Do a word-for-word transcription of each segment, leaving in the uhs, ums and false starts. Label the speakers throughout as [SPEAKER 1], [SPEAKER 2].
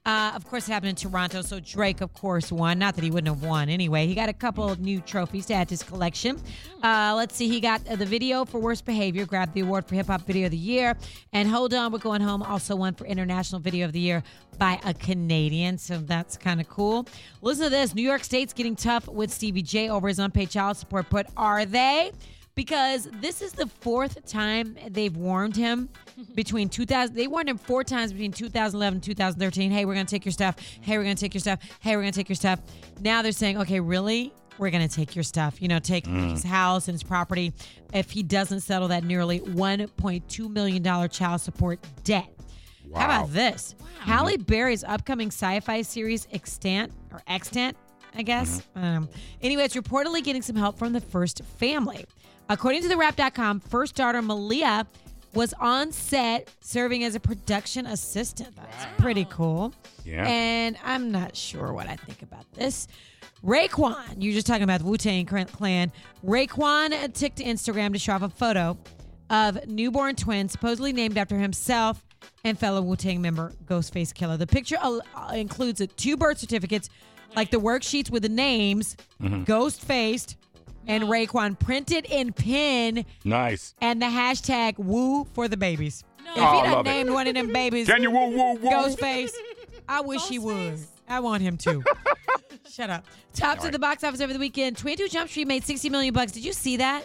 [SPEAKER 1] Uh, of course, it happened in Toronto, so Drake, of course, won. Not that he wouldn't have won anyway. He got a couple of new trophies to add to his collection. Uh, let's see. He got uh, the video for Worst Behavior, grabbed the award for Hip Hop Video of the Year. And Hold On, We're Going Home also won for International Video of the Year by a Canadian, so that's kind of cool. Listen to this. New York State's getting tough with Stevie J over his unpaid child support, but are they? Because this is the fourth time they've warned him between two thousand. They warned him four times between two thousand eleven and two thousand thirteen. Hey, we're going to take your stuff. Hey, we're going to take your stuff. Hey, we're going to take your stuff. Now they're saying, okay, really? We're going to take your stuff. You know, take mm. his house and his property if he doesn't settle that nearly one point two million dollars child support debt. Wow. How about this? Wow. Halle Berry's upcoming sci-fi series, Extant, or Extant, I guess. Mm-hmm. Um, anyway, it's reportedly getting some help from the First family. According to the Wrap dot com, first daughter Malia was on set serving as a production assistant. That's wow. pretty cool.
[SPEAKER 2] Yeah.
[SPEAKER 1] And I'm not sure what I think about this. Raekwon, you're just talking about the Wu-Tang Clan. Raekwon took to Instagram to show off a photo of newborn twins supposedly named after himself and fellow Wu-Tang member Ghostface Killah. The picture uh, includes uh, two birth certificates, like the worksheets with the names, mm-hmm. Ghostfaced, and Raekwon printed in pen.
[SPEAKER 2] Nice.
[SPEAKER 1] And the hashtag woo for the babies. No. If he
[SPEAKER 2] oh,
[SPEAKER 1] done named it. one of them babies,
[SPEAKER 2] can you woo, woo, woo?
[SPEAKER 1] Ghostface, I wish Ghostface. he would. I want him to. Shut up. Tops of right. the box office over the weekend. twenty-two Jump Street made sixty million bucks. Did you see that?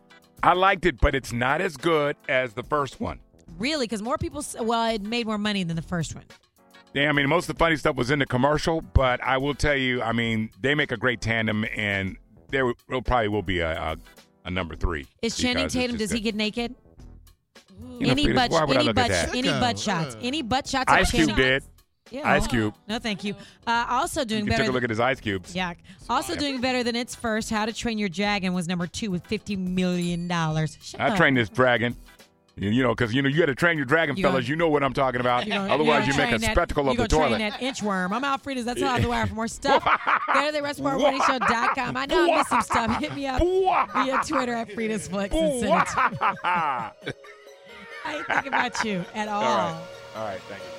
[SPEAKER 2] I liked it, but it's not as good as the first one.
[SPEAKER 1] Really? Because more people, well, it made more money than the first one.
[SPEAKER 2] Yeah, I mean, most of the funny stuff was in the commercial, but I will tell you, I mean, they make a great tandem, and there will, probably will be a, a, a number three.
[SPEAKER 1] Is Channing Tatum, does he get naked?
[SPEAKER 2] You know,
[SPEAKER 1] any
[SPEAKER 2] Felix,
[SPEAKER 1] butt, any butt, any
[SPEAKER 3] Sicko.
[SPEAKER 1] butt shots, any butt shots.
[SPEAKER 2] Ice Cube did.
[SPEAKER 1] Yeah.
[SPEAKER 2] Ice Cube.
[SPEAKER 1] No, thank you. Uh, also doing
[SPEAKER 2] you
[SPEAKER 1] better.
[SPEAKER 2] Take a look at his ice cubes.
[SPEAKER 1] Yeah. Also doing better than its first. How to Train Your Dragon was number two with fifty million dollars. Shut
[SPEAKER 2] I
[SPEAKER 1] up.
[SPEAKER 2] trained this dragon. You, you know, because you know you got to train your dragon,
[SPEAKER 1] you
[SPEAKER 2] fellas.
[SPEAKER 1] Gonna,
[SPEAKER 2] you know what I'm talking about.
[SPEAKER 1] Gonna,
[SPEAKER 2] Otherwise, you make a
[SPEAKER 1] that,
[SPEAKER 2] spectacle of the toilet.
[SPEAKER 1] You're going to train that inchworm. I'm Alfreda's. That's all I have to wire for more stuff. Go to the rest more running show dot com. I know I missed some stuff. Hit me up via Twitter at Frida's Flex and send it to me. I ain't thinking about you at all.
[SPEAKER 2] All right. All right. Thank you.